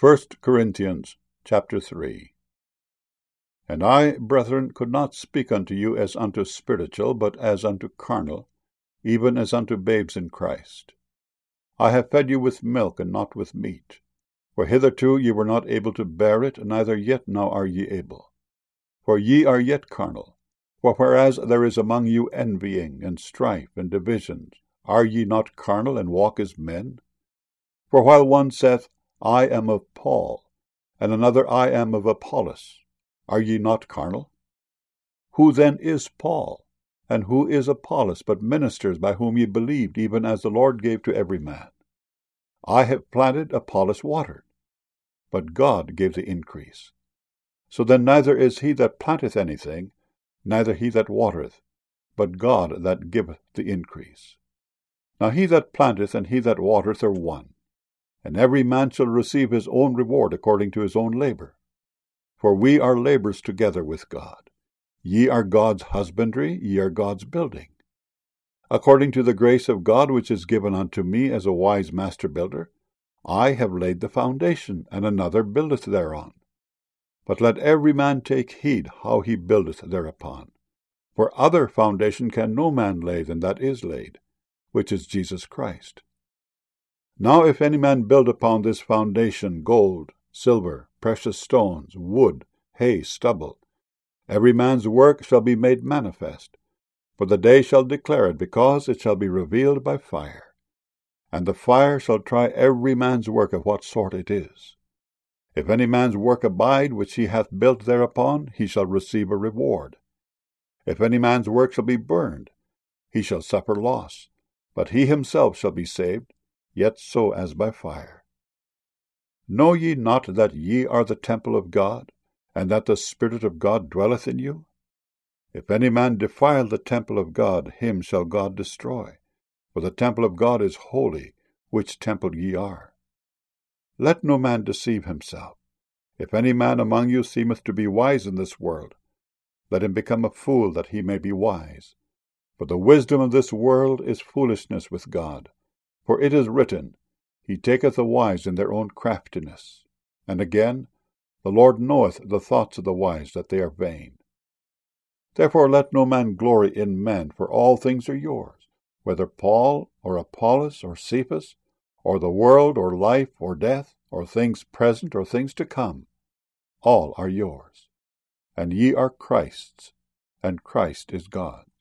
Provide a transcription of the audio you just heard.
1 Corinthians chapter 3. And I, brethren, could not speak unto you as unto spiritual, but as unto carnal, even as unto babes in Christ. I have fed you with milk, and not with meat. For hitherto ye were not able to bear it, neither yet now are ye able. For ye are yet carnal. For whereas there is among you envying, and strife, and divisions, are ye not carnal, and walk as men? For while one saith, I am of Paul, and another, I am of Apollos, are ye not carnal? Who then is Paul, and who is Apollos, but ministers by whom ye believed, even as the Lord gave to every man? I have planted, Apollos watered, but God gave the increase. So then neither is he that planteth anything, neither he that watereth, but God that giveth the increase. Now he that planteth and he that watereth are one, and every man shall receive his own reward according to his own labor. For we are laborers together with God. Ye are God's husbandry, ye are God's building. According to the grace of God which is given unto me as a wise master builder, I have laid the foundation, and another buildeth thereon. But let every man take heed how he buildeth thereupon. For other foundation can no man lay than that is laid, which is Jesus Christ. Now if any man build upon this foundation gold, silver, precious stones, wood, hay, stubble, every man's work shall be made manifest, for the day shall declare it, because it shall be revealed by fire. And the fire shall try every man's work of what sort it is. If any man's work abide which he hath built thereupon, he shall receive a reward. If any man's work shall be burned, he shall suffer loss, but he himself shall be saved, yet so as by fire. Know ye not that ye are the temple of God, and that the Spirit of God dwelleth in you? If any man defile the temple of God, him shall God destroy. For the temple of God is holy, which temple ye are. Let no man deceive himself. If any man among you seemeth to be wise in this world, let him become a fool, that he may be wise. For the wisdom of this world is foolishness with God. For it is written, He taketh the wise in their own craftiness. And again, the Lord knoweth the thoughts of the wise, that they are vain. Therefore let no man glory in men, for all things are yours, whether Paul, or Apollos, or Cephas, or the world, or life, or death, or things present, or things to come. All are yours. And ye are Christ's, and Christ is God's.